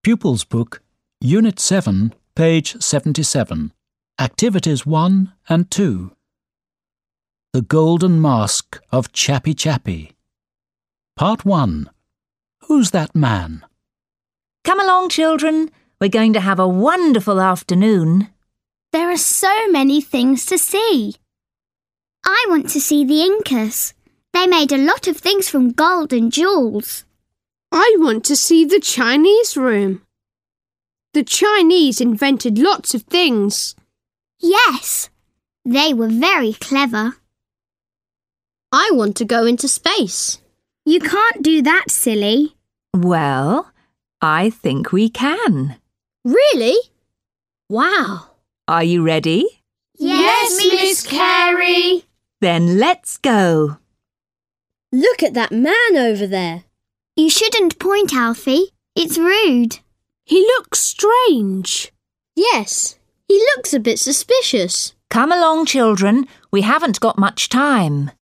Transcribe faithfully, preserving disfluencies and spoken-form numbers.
Pupils Book, Unit seven, page seventy-seven. Activities one and two. The Golden Mask of Chappy Chappy. Part one. Who's that man? Come along, children. We're going to have a wonderful afternoon. There are so many things to see. I want to see the Incas. They made a lot of things from gold and jewels. I want to see the Chinese room. The Chinese invented lots of things. Yes, they were very clever. I want to go into space. You can't do that, silly. Well, I think we can. Really? Wow. Are you ready? Yes, Miss Carey. Then let's go. Look at that man over there. You shouldn't point, Alfie. It's rude. He looks strange. Yes, he looks a bit suspicious. Come along, children. We haven't got much time.